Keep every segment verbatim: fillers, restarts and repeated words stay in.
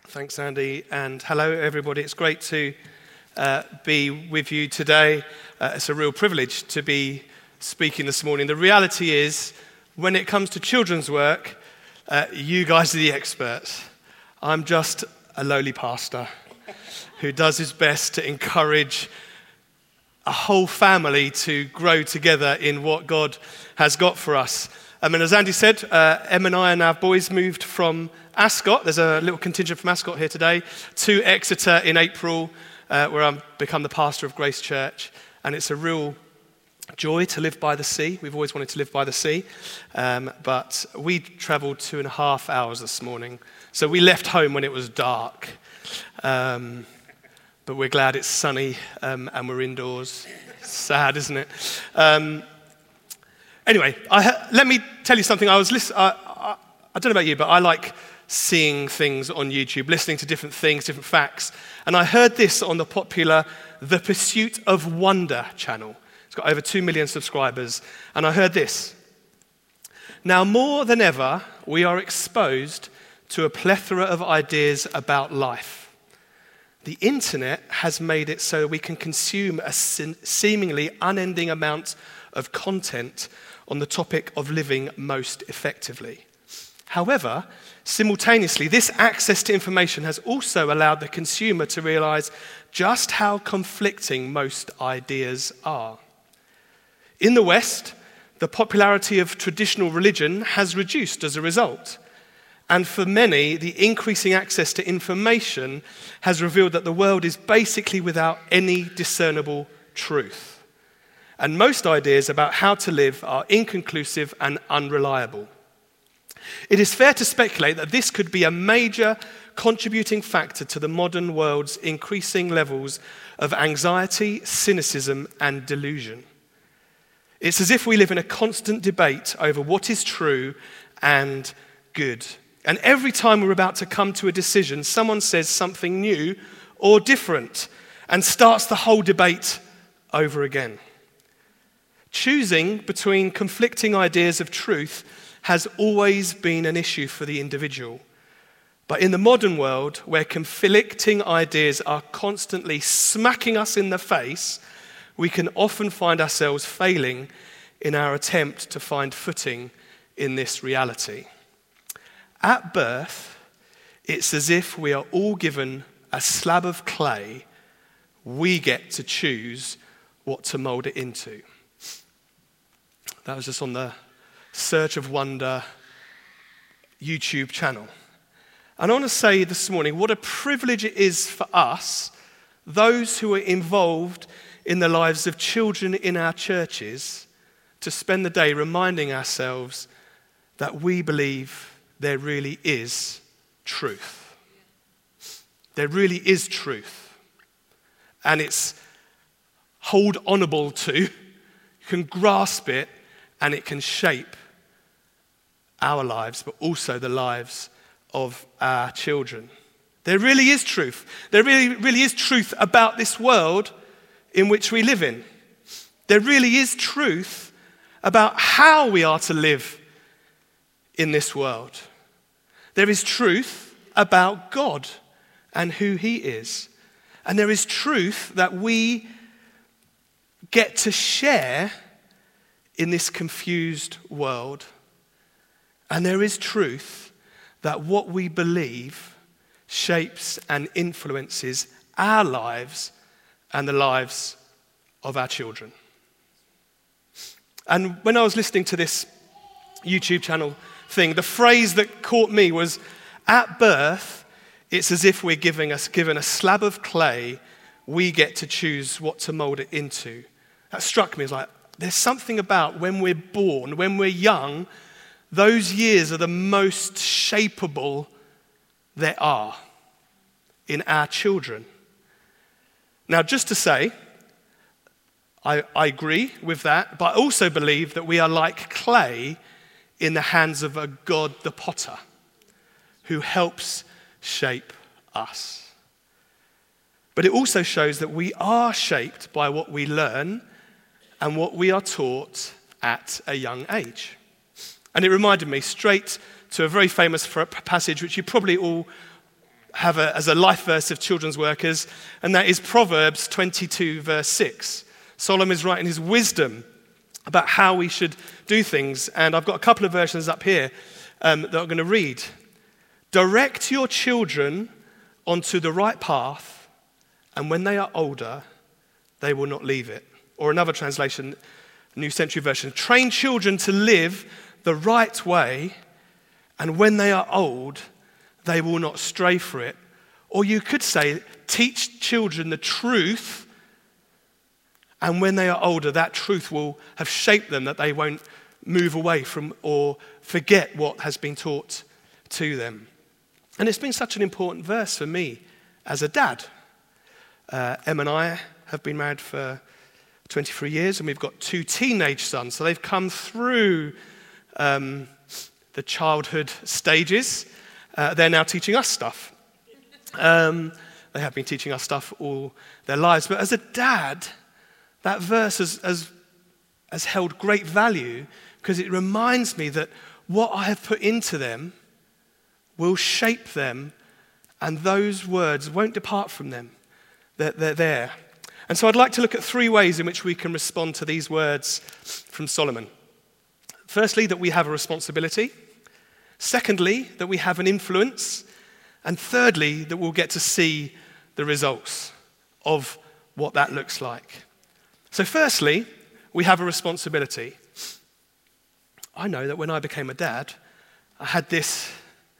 Thanks, Andy, and hello, everybody. It's great to uh, be with you today. Uh, it's a real privilege to be speaking this morning. The reality is, when it comes to children's work, uh, you guys are the experts. I'm just a lowly pastor who does his best to encourage a whole family to grow together in what God has got for us. I mean, as Andy said, uh, Em and I and our boys moved from Ascot. There's a little contingent from Ascot here today to Exeter in April, uh, where I've become the pastor of Grace Church. And it's a real joy to live by the sea. We've always wanted to live by the sea. Um, but we travelled two and a half hours this morning. So we left home when it was dark. Um, but we're glad it's sunny um, and we're indoors. Sad, isn't it? Um, Anyway, I, let me tell you something. I was listen, I, I, I don't know about you, but I like seeing things on YouTube, listening to different things, different facts. And I heard this on the popular The Pursuit of Wonder channel. It's got over two million subscribers. And I heard this. Now, more than ever, we are exposed to a plethora of ideas about life. The internet has made it so we can consume a seemingly unending amount of content on the topic of living most effectively. However, simultaneously, this access to information has also allowed the consumer to realize just how conflicting most ideas are. In the West, the popularity of traditional religion has reduced as a result. And for many, the increasing access to information has revealed that the world is basically without any discernible truth. And most ideas about how to live are inconclusive and unreliable. It is fair to speculate that this could be a major contributing factor to the modern world's increasing levels of anxiety, cynicism, and delusion. It's as if we live in a constant debate over what is true and good. And every time we're about to come to a decision, someone says something new or different and starts the whole debate over again. Choosing between conflicting ideas of truth has always been an issue for the individual. But in the modern world, where conflicting ideas are constantly smacking us in the face, we can often find ourselves failing in our attempt to find footing in this reality. At birth, it's as if we are all given a slab of clay. We get to choose what to mold it into. That was just on the Search of Wonder YouTube channel. And I want to say this morning what a privilege it is for us, those who are involved in the lives of children in our churches, to spend the day reminding ourselves that we believe there really is truth. There really is truth. And it's hold honorable to, you can grasp it, and it can shape our lives, but also the lives of our children. There really is truth. There really, really is truth about this world in which we live in. There really is truth about how we are to live in this world. There is truth about God and who He is. And there is truth that we get to share in this confused world. And there is truth that what we believe shapes and influences our lives and the lives of our children. And when I was listening to this YouTube channel thing, the phrase that caught me was, at birth, it's as if we're giving us given a slab of clay, we get to choose what to mold it into. That struck me as like, there's something about when we're born, when we're young, those years are the most shapeable there are in our children. Now, just to say, I, I agree with that, but I also believe that we are like clay in the hands of a God the potter who helps shape us. But it also shows that we are shaped by what we learn and what we are taught at a young age. And it reminded me straight to a very famous passage which you probably all have a, as a life verse of children's workers, and that is Proverbs twenty-two, verse six. Solomon is writing his wisdom about how we should do things, and I've got a couple of versions up here um, that I'm going to read. Direct your children onto the right path, and when they are older, they will not leave it. Or another translation, New Century Version, train children to live the right way, and when they are old, they will not stray for it. Or you could say, teach children the truth, and when they are older, that truth will have shaped them, that they won't move away from or forget what has been taught to them. And it's been such an important verse for me as a dad. Uh, Em and I have been married for twenty-three years, and we've got two teenage sons. So they've come through um, the childhood stages. Uh, they're now teaching us stuff. Um, they have been teaching us stuff all their lives. But as a dad, that verse has, has, has held great value because it reminds me that what I have put into them will shape them, and those words won't depart from them. They're, they're there. And so I'd like to look at three ways in which we can respond to these words from Solomon. Firstly, that we have a responsibility. Secondly, that we have an influence. And thirdly, that we'll get to see the results of what that looks like. So firstly, we have a responsibility. I know that when I became a dad, I had this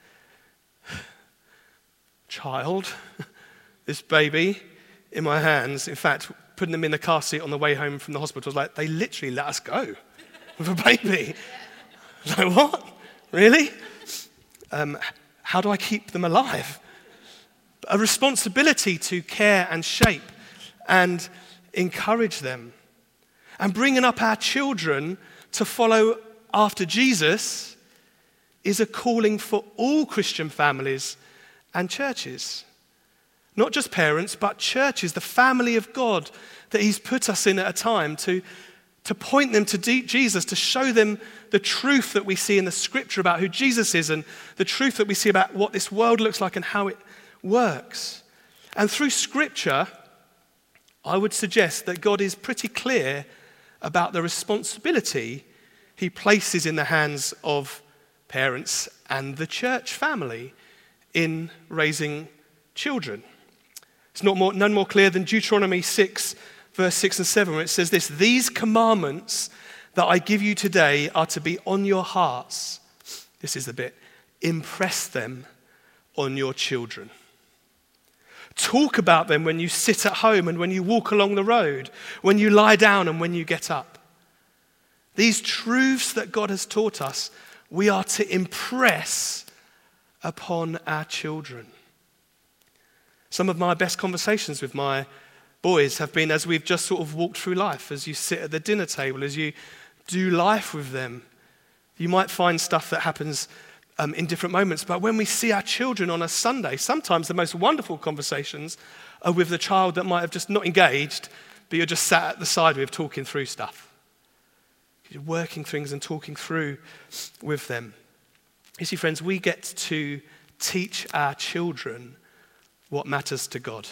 child, this baby in my hands. In fact, putting them in the car seat on the way home from the hospital was like, they literally let us go with a baby. Like, what? Really? Um, how do I keep them alive? A responsibility to care and shape and encourage them. And bringing up our children to follow after Jesus is a calling for all Christian families and churches. Not just parents, but churches, the family of God that he's put us in at a time to, to point them to Jesus, to show them the truth that we see in the scripture about who Jesus is and the truth that we see about what this world looks like and how it works. And through scripture, I would suggest that God is pretty clear about the responsibility he places in the hands of parents and the church family in raising children. It's not more, none more clear than Deuteronomy six, verse six and seven, where it says this: these commandments that I give you today are to be on your hearts. This is the bit. Impress them on your children. Talk about them when you sit at home and when you walk along the road, when you lie down and when you get up. These truths that God has taught us, we are to impress upon our children. Some of my best conversations with my boys have been as we've just sort of walked through life, as you sit at the dinner table, as you do life with them. You might find stuff that happens um, in different moments, but when we see our children on a Sunday, sometimes the most wonderful conversations are with the child that might have just not engaged, but you're just sat at the side with talking through stuff. You're working things and talking through with them. You see, friends, we get to teach our children what matters to God.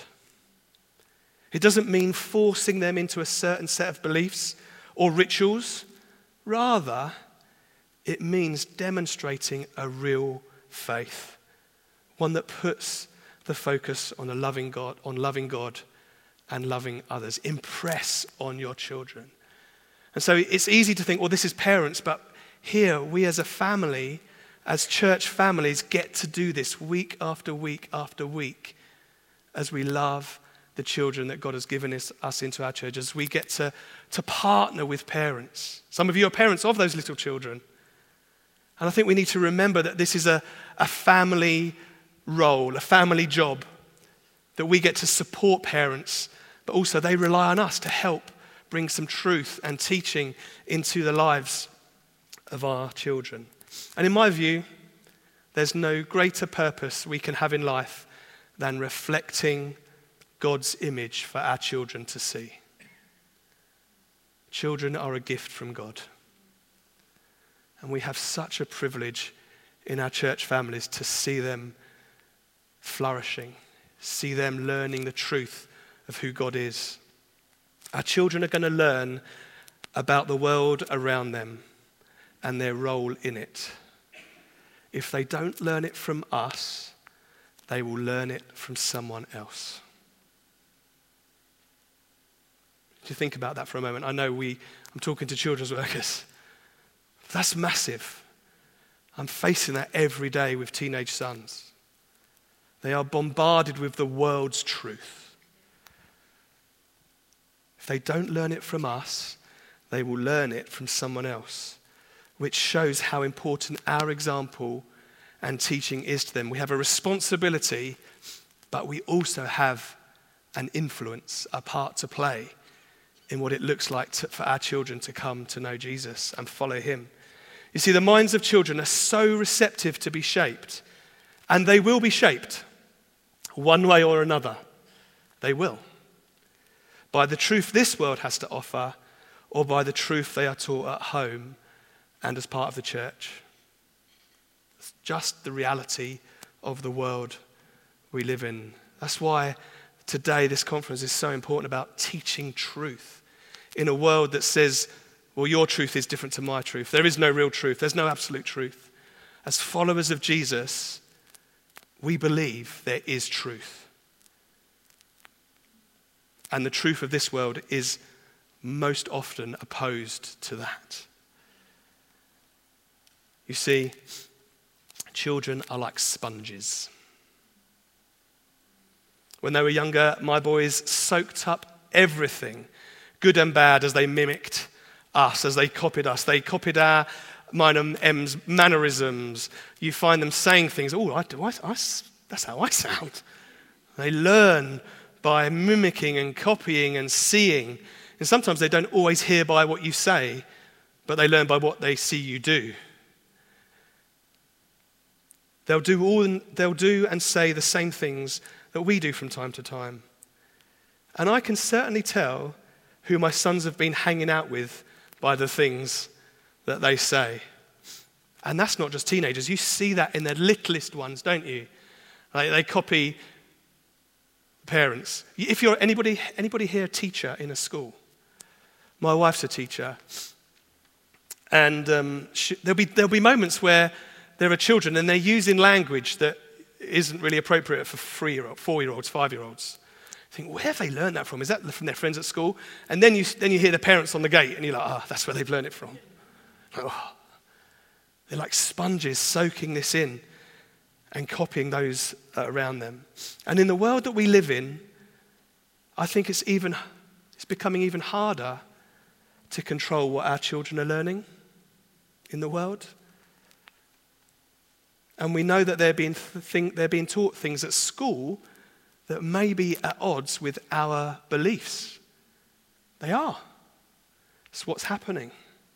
It doesn't mean forcing them into a certain set of beliefs or rituals. Rather, it means demonstrating a real faith, one that puts the focus on a loving God, on loving God and loving others. Impress on your children. And so it's easy to think, well, this is parents, but here we as a family, as church families, get to do this week after week after week as we love the children that God has given us, us into our churches. We get to, to partner with parents. Some of you are parents of those little children. And I think we need to remember that this is a, a family role, a family job, that we get to support parents, but also they rely on us to help bring some truth and teaching into the lives of our children. And in my view, there's no greater purpose we can have in life than reflecting God's image for our children to see. Children are a gift from God. And we have such a privilege in our church families to see them flourishing, see them learning the truth of who God is. Our children are going to learn about the world around them and their role in it. If they don't learn it from us, they will learn it from someone else. Do you think about that for a moment? I know we, I'm talking to children's workers. That's massive. I'm facing that every day with teenage sons. They are bombarded with the world's truth. If they don't learn it from us, they will learn it from someone else, which shows how important our example and teaching is to them. We have a responsibility, but we also have an influence, a part to play in what it looks like to, for our children to come to know Jesus and follow him. You see, the minds of children are so receptive to be shaped, and they will be shaped one way or another. They will. By the truth this world has to offer, or by the truth they are taught at home and as part of the church. It's just the reality of the world we live in. That's why today this conference is so important about teaching truth in a world that says, well, your truth is different to my truth. There is no real truth. There's no absolute truth. As followers of Jesus, we believe there is truth. And the truth of this world is most often opposed to that. You see, children are like sponges. When they were younger, my boys soaked up everything, good and bad, as they mimicked us, as they copied us. They copied our, mine and M's mannerisms. You find them saying things, oh, I do, I, I, that's how I sound. They learn by mimicking and copying and seeing. And sometimes they don't always hear by what you say, but they learn by what they see you do. They'll do all, they'll do and say the same things that we do from time to time. And I can certainly tell who my sons have been hanging out with by the things that they say. And that's not just teenagers. You see that in the littlest ones, don't you? Like they copy parents. If you're anybody, anybody here a teacher in a school? My wife's a teacher. And um, she, there'll be there'll be moments where there are children and they're using language that isn't really appropriate for three-year-olds, four-year-olds, five-year-olds. You think, where have they learned that from? Is that from their friends at school? And then you then you hear the parents on the gate and you're like, ah, oh, that's where they've learned it from. Like, oh. They're like sponges soaking this in and copying those around them. And in the world that we live in, I think it's even it's becoming even harder to control what our children are learning in the world. And we know that they're being, th- they're being taught things at school that may be at odds with our beliefs. They are. It's what's happening.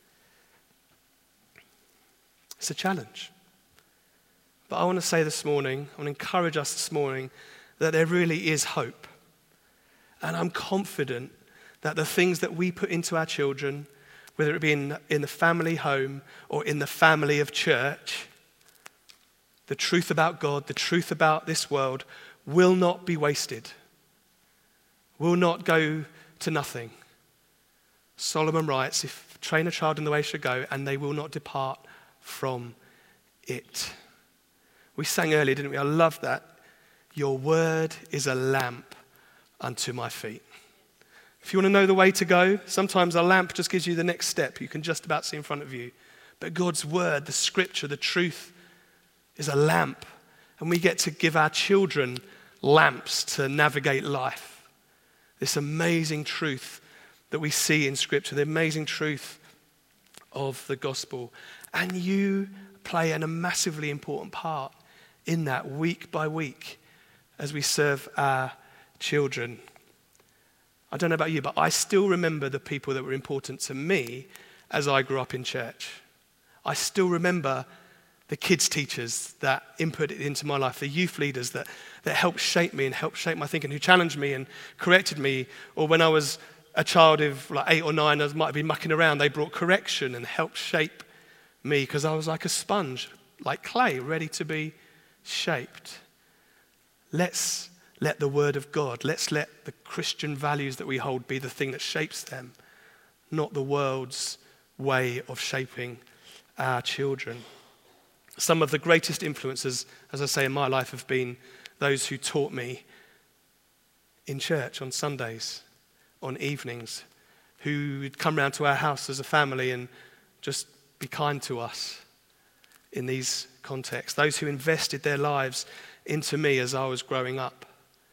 It's a challenge. But I want to say this morning, I want to encourage us this morning that there really is hope. And I'm confident that the things that we put into our children, whether it be in, in the family home or in the family of church, the truth about God, the truth about this world, will not be wasted, will not go to nothing. Solomon writes, if train a child in the way it should go, and they will not depart from it. We sang earlier, didn't we? I love that. Your word is a lamp unto my feet. If you want to know the way to go, sometimes a lamp just gives you the next step you can just about see in front of you. But God's word, the scripture, the truth is a lamp. And we get to give our children lamps to navigate life. This amazing truth that we see in scripture, the amazing truth of the gospel. And you play a massively important part in that week by week as we serve our children. I don't know about you, but I still remember the people that were important to me as I grew up in church. I still remember the kids' teachers that inputted into my life, the youth leaders that, that helped shape me and helped shape my thinking, who challenged me and corrected me. Or when I was a child of like eight or nine, I might have been mucking around, they brought correction and helped shape me because I was like a sponge, like clay, ready to be shaped. let's let the word of God, let's let the Christian values that we hold be the thing that shapes them, not the world's way of shaping our children. Some of the greatest influences, as I say, in my life have been those who taught me in church on Sundays, on evenings, who would come round to our house as a family and just be kind to us in these contexts. Those who invested their lives into me as I was growing up.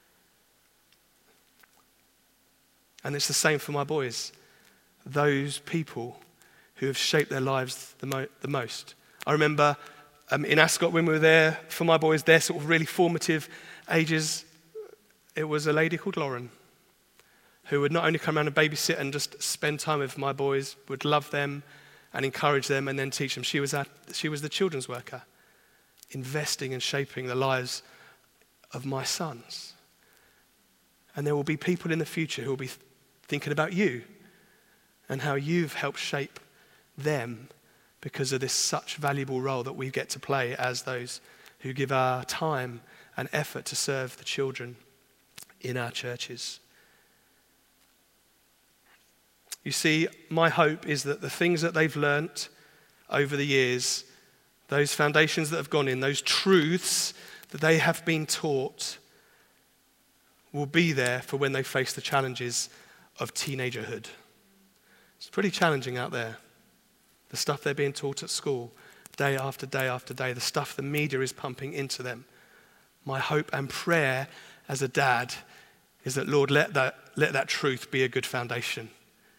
And it's the same for my boys. Those people who have shaped their lives the, mo- the most. I remember um, in Ascot when we were there for my boys, their sort of really formative ages, it was a lady called Lauren who would not only come around and babysit and just spend time with my boys, would love them and encourage them and then teach them. She was, our, she was the children's worker, investing and shaping the lives of my sons. And there will be people in the future who will be thinking about you and how you've helped shape them because of this such valuable role that we get to play as those who give our time and effort to serve the children in our churches. You see, my hope is that the things that they've learnt over the years, those foundations that have gone in, those truths that they have been taught, will be there for when they face the challenges of teenagerhood. It's pretty challenging out there. The stuff they're being taught at school, day after day after day, the stuff the media is pumping into them. My hope and prayer as a dad is that, Lord, let that, let that truth be a good foundation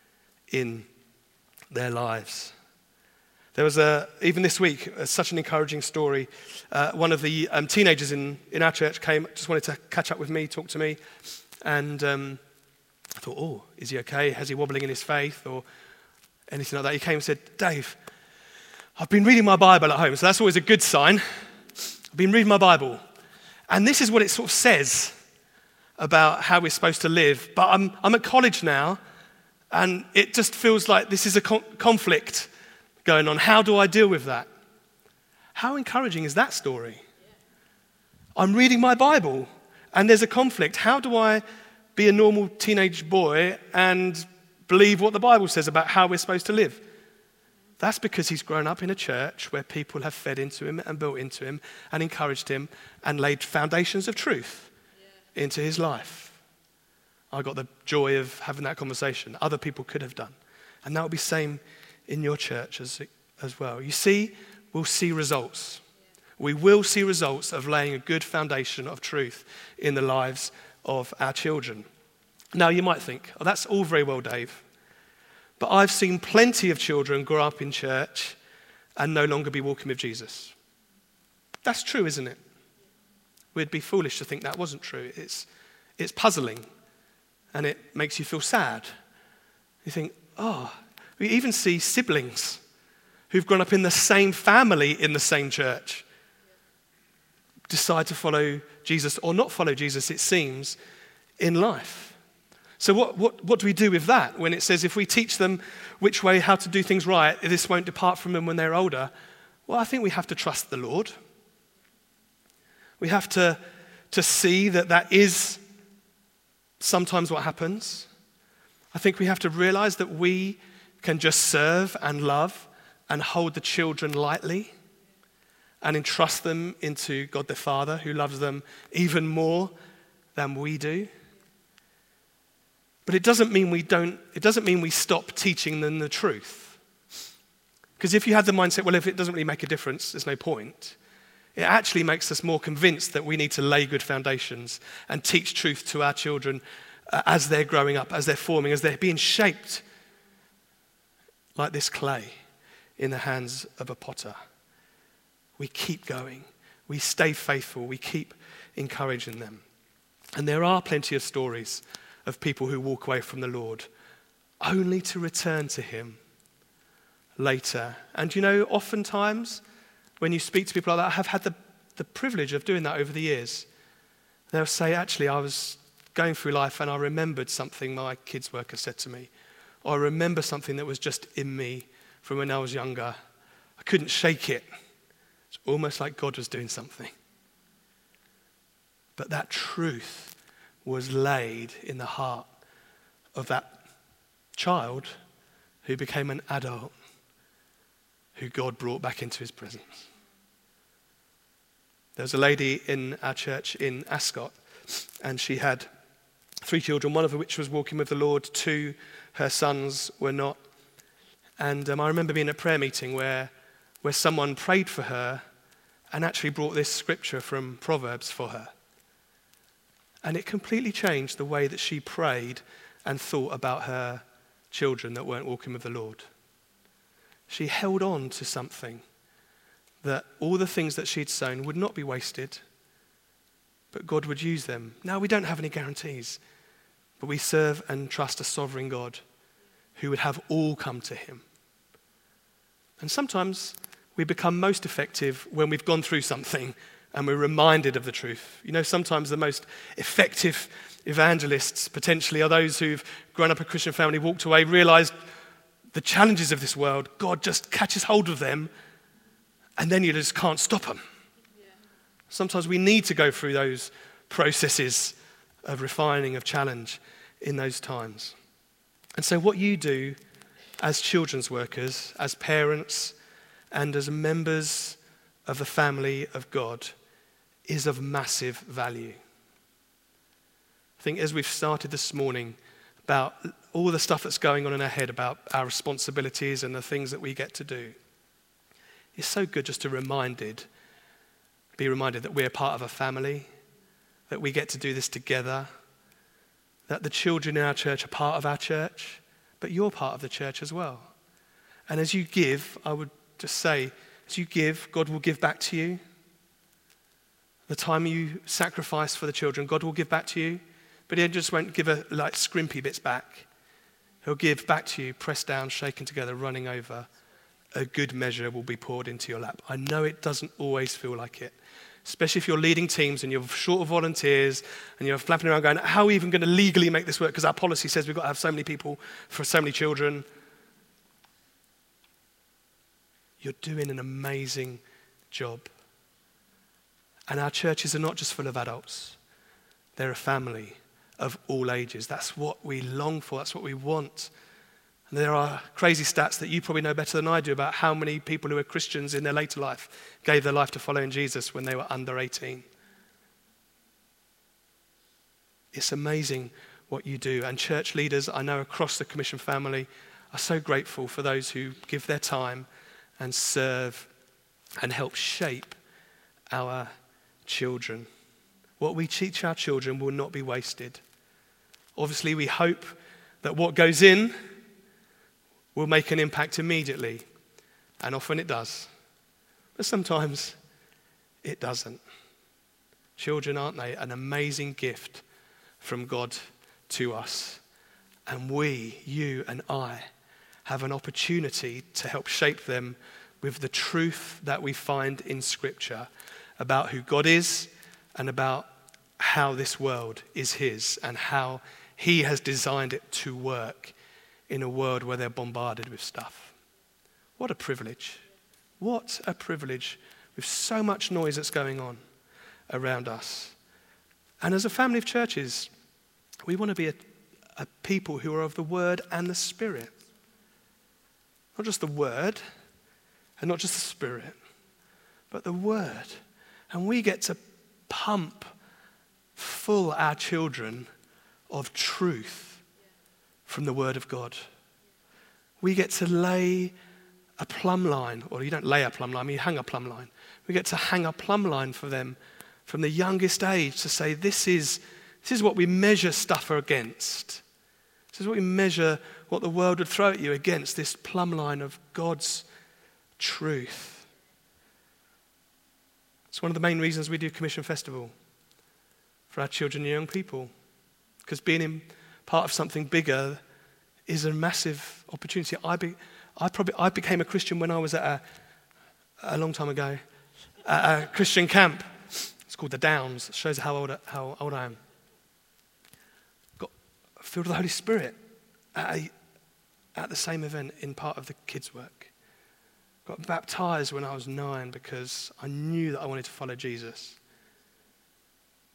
in their lives. There was, a, even this week, uh, such an encouraging story. Uh, one of the um, teenagers in, in our church came, just wanted to catch up with me, talk to me, and um, I thought, oh, is he okay? Has he wobbling in his faith or anything like that? He came and said, Dave, I've been reading my Bible at home, so that's always a good sign. I've been reading my Bible, and this is what it sort of says about how we're supposed to live, but I'm, I'm at college now, and it just feels like this is a con- conflict going on. How do I deal with that? How encouraging is that story? I'm reading my Bible, and there's a conflict. How do I be a normal teenage boy and believe what the Bible says about how we're supposed to live? That's because he's grown up in a church where people have fed into him and built into him and encouraged him and laid foundations of truth yeah. into his life. I got the joy of having that conversation. Other people could have done. And that will be the same in your church as, as well. You see, we'll see results. Yeah. We will see results of laying a good foundation of truth in the lives of our children. Now you might think, oh, that's all very well, Dave. But I've seen plenty of children grow up in church and no longer be walking with Jesus. That's true, isn't it? We'd be foolish to think that wasn't true. It's, it's puzzling and it makes you feel sad. You think, oh, we even see siblings who've grown up in the same family in the same church decide to follow Jesus or not follow Jesus, it seems, in life. So what, what, what do we do with that when it says if we teach them which way, how to do things right, this won't depart from them when they're older? Well, I think we have to trust the Lord. We have to, to see that that is sometimes what happens. I think we have to realize that we can just serve and love and hold the children lightly and entrust them into God the Father, who loves them even more than we do. But it doesn't mean we don't, it doesn't mean we stop teaching them the truth. Because if you had the mindset, well, if it doesn't really make a difference, there's no point, it actually makes us more convinced that we need to lay good foundations and teach truth to our children uh, as they're growing up, as they're forming, as they're being shaped like this clay in the hands of a potter. We keep going. We stay faithful. We keep encouraging them. And there are plenty of stories of people who walk away from the Lord only to return to him later. And you know, oftentimes when you speak to people like that, I have had the, the privilege of doing that over the years. They'll say, actually, I was going through life and I remembered something my kids worker said to me. Or I remember something that was just in me from when I was younger. I couldn't shake it. It's almost like God was doing something. But that truth was laid in the heart of that child who became an adult who God brought back into his presence. There was a lady in our church in Ascot, and she had three children, one of which was walking with the Lord, two, her sons were not. And um, I remember being at a prayer meeting where, where someone prayed for her and actually brought this scripture from Proverbs for her. And it completely changed the way that she prayed and thought about her children that weren't walking with the Lord. She held on to something, that all the things that she'd sown would not be wasted, but God would use them. Now, we don't have any guarantees, but we serve and trust a sovereign God who would have all come to him. And sometimes we become most effective when we've gone through something and we're reminded of the truth. You know, sometimes the most effective evangelists potentially are those who've grown up in a Christian family, walked away, realized the challenges of this world. God just catches hold of them, and then you just can't stop them. Yeah. Sometimes we need to go through those processes of refining, of challenge in those times. And so what you do as children's workers, as parents, and as members of the family of God is of massive value. I think as we've started this morning about all the stuff that's going on in our head about our responsibilities and the things that we get to do, it's so good just to reminded, be reminded that we're part of a family, that we get to do this together, that the children in our church are part of our church, but you're part of the church as well. And as you give, I would just say, as you give, God will give back to you. The time you sacrifice for the children, God will give back to you. But he just won't give a, like scrimpy bits back. He'll give back to you, pressed down, shaken together, running over. A good measure will be poured into your lap. I know it doesn't always feel like it, especially if you're leading teams and you're short of volunteers and you're flapping around going, how are we even going to legally make this work? Because our policy says we've got to have so many people for so many children. You're doing an amazing job. And our churches are not just full of adults. They're a family of all ages. That's what we long for. That's what we want. And there are crazy stats that you probably know better than I do about how many people who are Christians in their later life gave their life to following Jesus when they were under eighteen. It's amazing what you do. And church leaders, I know across the Commission family, are so grateful for those who give their time and serve and help shape our children. What we teach our children will not be wasted. Obviously, we hope that what goes in will make an impact immediately, and often it does. But sometimes it doesn't. Children, aren't they, an amazing gift from God to us? And we, you and I, have an opportunity to help shape them with the truth that we find in Scripture about who God is and about how this world is his and how he has designed it to work in a world where they're bombarded with stuff. What a privilege. What a privilege with so much noise that's going on around us. And as a family of churches, we want to be a, a people who are of the Word and the Spirit. Not just the Word and not just the Spirit, but the Word. And we get to pump full our children of truth from the Word of God. We get to lay a plumb line, or you don't lay a plumb line, you hang a plumb line. We get to hang a plumb line for them from the youngest age to say, this is, this is what we measure stuff against. This is what we measure what the world would throw at you against, this plumb line of God's truth. It's one of the main reasons we do Commission Festival for our children and young people, because being in part of something bigger is a massive opportunity. I, be, I probably I became a Christian when I was at a, a long time ago, at a Christian camp. It's called the Downs. It shows how old, how old I am. Got filled with the Holy Spirit at, a, at the same event in part of the kids' work. Got baptized when I was nine because I knew that I wanted to follow Jesus.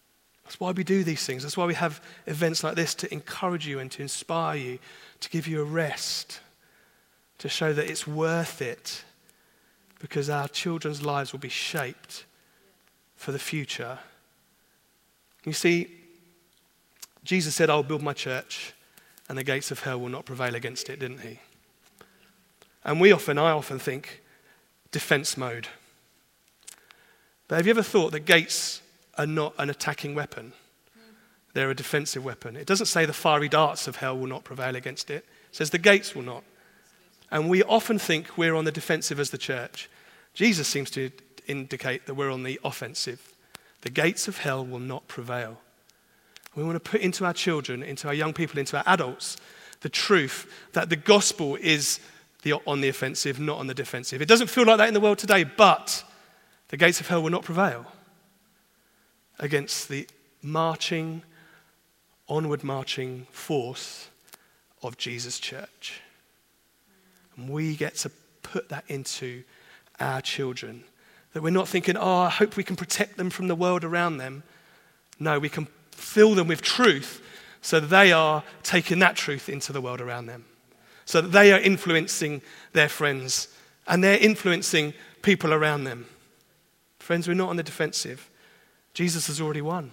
That's why we do these things. That's why we have events like this, to encourage you and to inspire you, to give you a rest, to show that it's worth it, because our children's lives will be shaped for the future. You see, Jesus said, I'll build my church and the gates of hell will not prevail against it, didn't he? And we often, I often think, defense mode. But have you ever thought that gates are not an attacking weapon? They're a defensive weapon. It doesn't say the fiery darts of hell will not prevail against it. It says the gates will not. And we often think we're on the defensive as the church. Jesus seems to indicate that we're on the offensive. The gates of hell will not prevail. We want to put into our children, into our young people, into our adults, the truth that the gospel is the, on the offensive, not on the defensive. It doesn't feel like that in the world today, but the gates of hell will not prevail against the marching, onward marching force of Jesus' church. And we get to put that into our children. That we're not thinking, oh, I hope we can protect them from the world around them. No, we can fill them with truth so that they are taking that truth into the world around them. So that they are influencing their friends and they're influencing people around them. Friends, we're not on the defensive. Jesus has already won.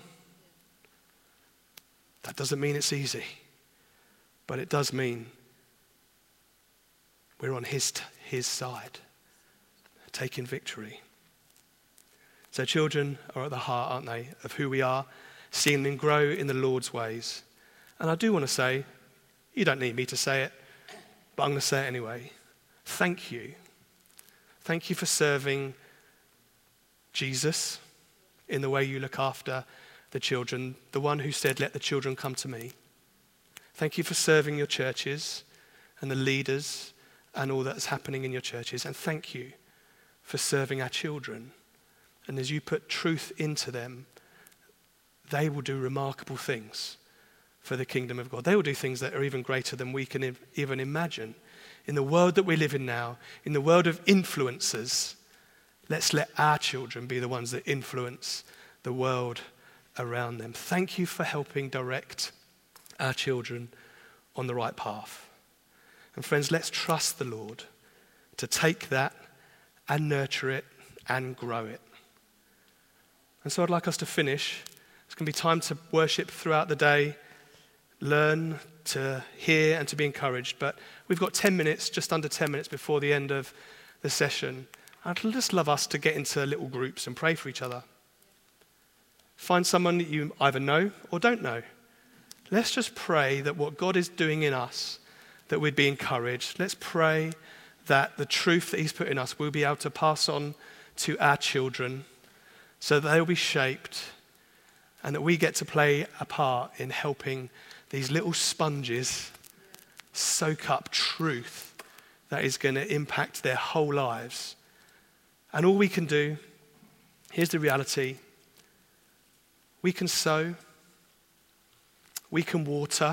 That doesn't mean it's easy, but it does mean we're on his, his side, taking victory. So children are at the heart, aren't they, of who we are, seeing them grow in the Lord's ways. And I do want to say, you don't need me to say it, but I'm going to say it anyway. Thank you. Thank you for serving Jesus in the way you look after the children, the one who said, let the children come to me. Thank you for serving your churches and the leaders and all that's happening in your churches. And thank you for serving our children. And as you put truth into them, they will do remarkable things for the kingdom of God. They will do things that are even greater than we can even imagine. In the world that we live in now, in the world of influencers, let's let our children be the ones that influence the world around them. Thank you for helping direct our children on the right path. And friends, let's trust the Lord to take that and nurture it and grow it. And so I'd like us to finish. It's going to be time to worship throughout the day, learn to hear and to be encouraged. But we've got ten minutes, just under ten minutes before the end of the session. I'd just love us to get into little groups and pray for each other. Find someone that you either know or don't know. Let's just pray that what God is doing in us, that we'd be encouraged. Let's pray that the truth that he's put in us we'll be able to pass on to our children so that they'll be shaped and that we get to play a part in helping these little sponges soak up truth that is going to impact their whole lives. And all we can do, here's the reality, we can sow, we can water,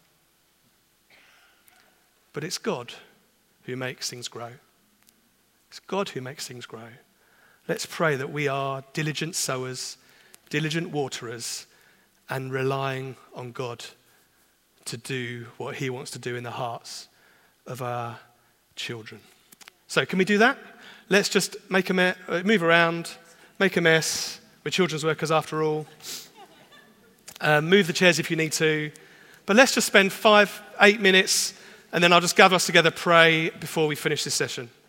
but it's God who makes things grow. It's God who makes things grow. Let's pray that we are diligent sowers, diligent waterers, and relying on God to do what he wants to do in the hearts of our children. So can we do that? Let's just make a me- move around, make a mess. We're children's workers after all. Uh, move the chairs if you need to. But let's just spend five, eight minutes, and then I'll just gather us together, pray before we finish this session.